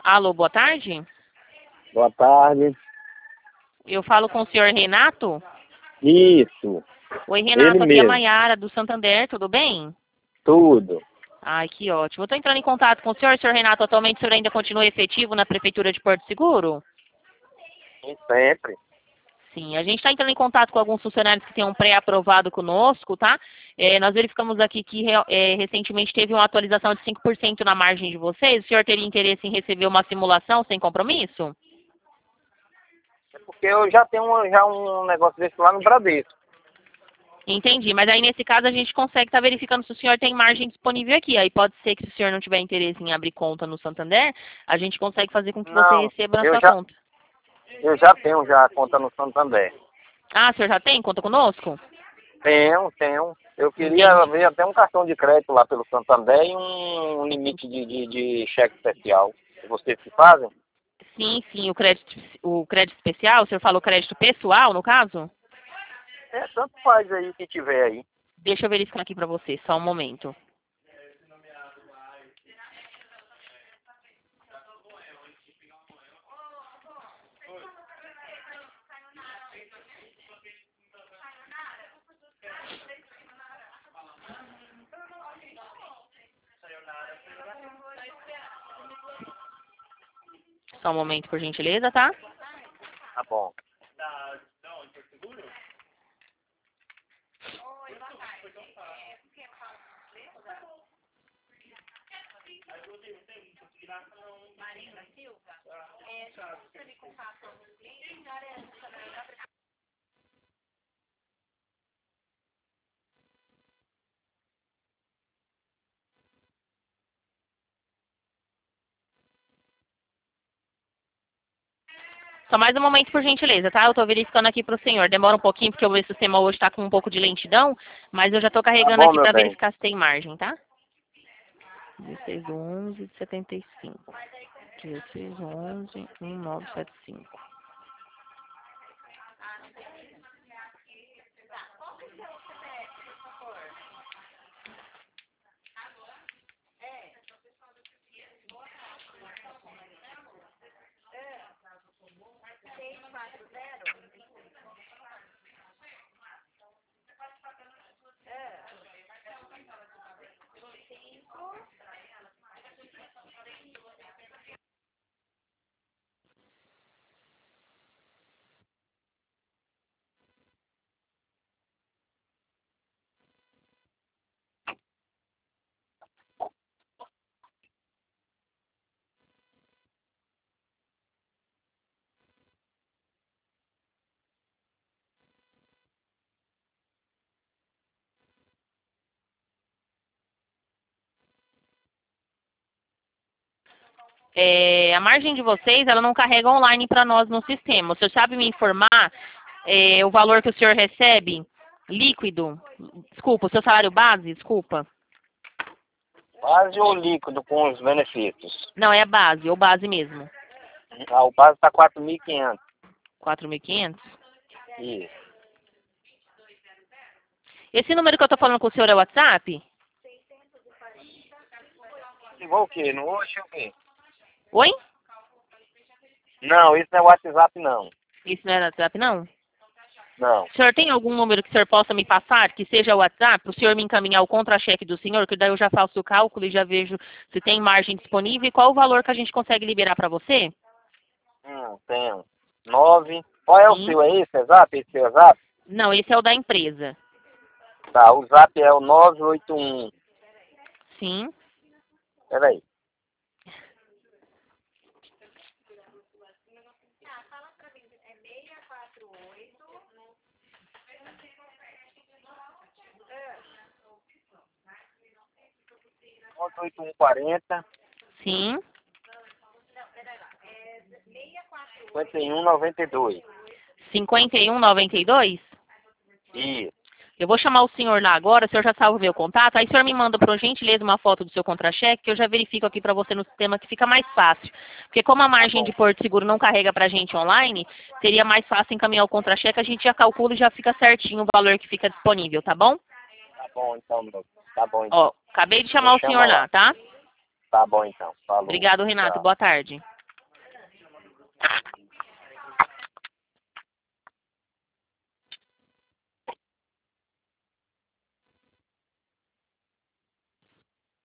Alô, boa tarde. Boa tarde. Eu falo com o senhor Renato? Isso, Oi, ele Renato, aqui é a mesmo. Maiara, do Santander, tudo bem? Tudo. Ai, que ótimo. Eu estou entrando em contato com o senhor Renato. Atualmente o senhor ainda continua efetivo na Prefeitura de Porto Seguro? E sempre. Sim, a gente está entrando em contato com alguns funcionários que têm um pré-aprovado conosco, tá? Nós verificamos aqui que recentemente teve uma atualização de 5% na margem de vocês. O senhor teria interesse em receber uma simulação sem compromisso? É porque eu já tenho já um negócio desse lá no Bradesco. Entendi, mas aí nesse caso a gente consegue estar verificando se o senhor tem margem disponível aqui. Aí pode ser que se o senhor não tiver interesse em abrir conta no Santander, a gente consegue fazer com que você Não, receba na eu sua já, conta. eu já tenho já a conta no Santander. Ah, o senhor já tem conta conosco? Tenho. Eu queria Entendi. ver até um cartão de crédito lá pelo Santander e um limite de cheque especial. Vocês que fazem? Sim, o crédito especial, o senhor falou crédito pessoal, no caso? Tanto faz aí que tiver aí. Deixa eu verificar aqui para você, só um momento. Só um momento, por gentileza, tá? Tá bom. Só mais um momento, por gentileza, tá? Eu tô verificando aqui pro senhor. Demora um pouquinho, porque o meu sistema hoje tá com um pouco de lentidão, mas eu já tô Tá carregando bom, aqui meu para bem. verificar se tem margem, tá? 16 do 11 de 75. 16 do 11, 1975. A margem de vocês, ela não carrega online para nós no sistema. O senhor sabe me informar o valor que o senhor recebe líquido? Desculpa, o seu salário base? Desculpa. Base ou líquido com os benefícios? Não, é a base, ou base mesmo. Ah, o base está 4.500. 4.500? Isso. Esse número que eu tô falando com o senhor é o WhatsApp? Igual o quê? No Oxe o quê? Oi? Não, isso não é WhatsApp, não. Isso não é WhatsApp, não? Não. O senhor tem algum número que o senhor possa me passar, que seja o WhatsApp, o senhor me encaminhar o contra-cheque do senhor, que daí eu já faço o cálculo e já vejo se tem margem disponível e qual o valor que a gente consegue liberar para você? Tenho. 9. Qual é o Sim. seu? É esse, é Zap? Esse é Zap? Não, esse é o da empresa. Tá, o Zap é o 981. Sim. Peraí. Nove oito um 40 Sim. 5192. 5192? Isso. Eu vou chamar o senhor lá agora, o senhor já salva o meu contato, aí o senhor me manda, por gentileza, uma foto do seu contra-cheque, que eu já verifico aqui para você no sistema, que fica mais fácil. Porque como a margem de Porto Seguro não carrega para a gente online, seria mais fácil encaminhar o contra-cheque, a gente já calcula e já fica certinho o valor que fica disponível, tá bom? Tá bom então, meu. Tá bom então. Ó, acabei de Me chamar o chama senhor lá. lá, tá? Tá bom então. Falou. Obrigado, Renato. Tchau. Boa tarde.